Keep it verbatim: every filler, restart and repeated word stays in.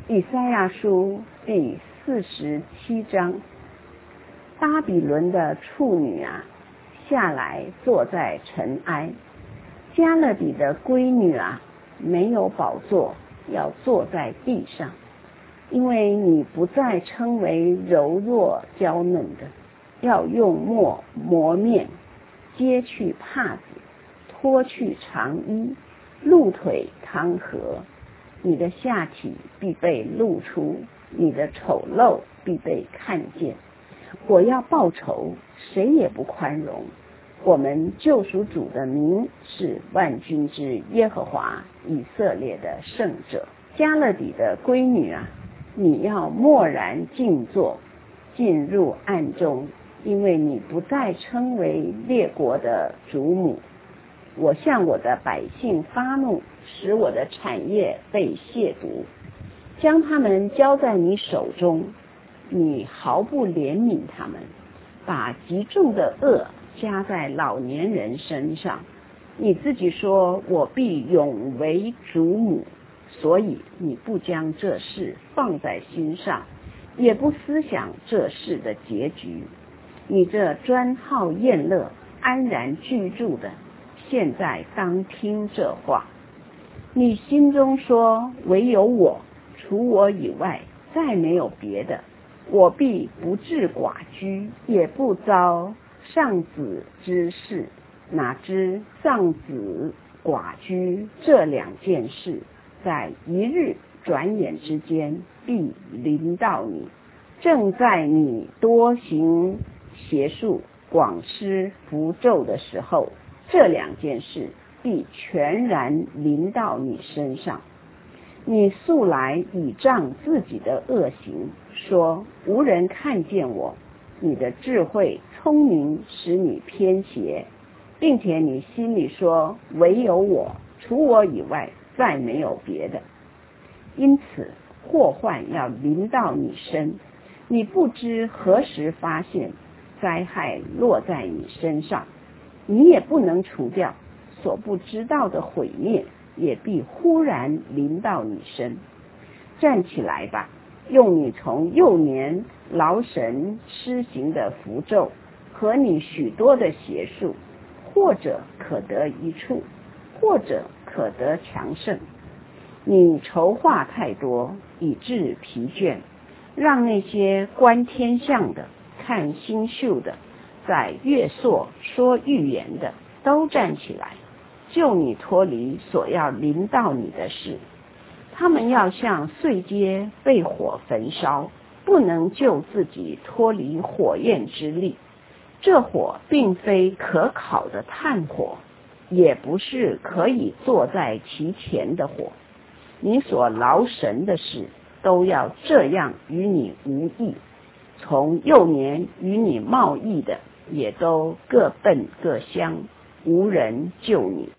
以赛亚书第四十七章，巴比伦的处女啊，下来坐在尘埃；加勒底的闺女啊，没有宝座，要坐在地上。因为你不再称为柔弱娇嫩的，要用墨磨面，揭去帕子，脱去长衣，露腿淌河。你的下体必被露出，你的丑陋必被看见。我要报仇，谁也不宽容。我们救赎主的名是万军之耶和华，以色列的圣者。加勒底的闺女啊，你要默然静坐，进入暗中，因为你不再称为列国的主母。我向我的百姓发怒，使我的产业被亵渎，将他们交在你手中，你毫不怜悯他们，把极重的恶加在老年人身上。你自己说，我必永为主母，所以你不将这事放在心上，也不思想这事的结局。你这专好宴乐、安然居住的，现在当听这话。你心中说，唯有我，除我以外再没有别的。我必不致寡居，也不遭丧子之事。哪知丧子寡居这两件事，在一日转眼之间必临到你。正在你多行邪术、广施符咒的时候，这两件事必全然临到你身上。你素来倚仗自己的恶行，说无人看见我。你的智慧聪明使你偏邪，并且你心里说，唯有我，除我以外再没有别的。因此祸患要临到你身，你不知何时发现，灾害落在你身上，你也不能除掉。所不知道的毁灭也必忽然临到你身。站起来吧，用你从幼年劳神施行的符咒和你许多的邪术，或者可得一处，或者可得强盛。你筹划太多，以致疲倦，让那些观天象的、看星宿的、在月朔说预言的都站起来，救你脱离所要临到你的事。他们要像碎秸被火焚烧，不能救自己脱离火焰之力。这火并非可烤的炭火，也不是可以坐在其前的火。你所劳神的事，都要这样与你无益。从幼年与你贸易的，也都各奔各乡，无人救你。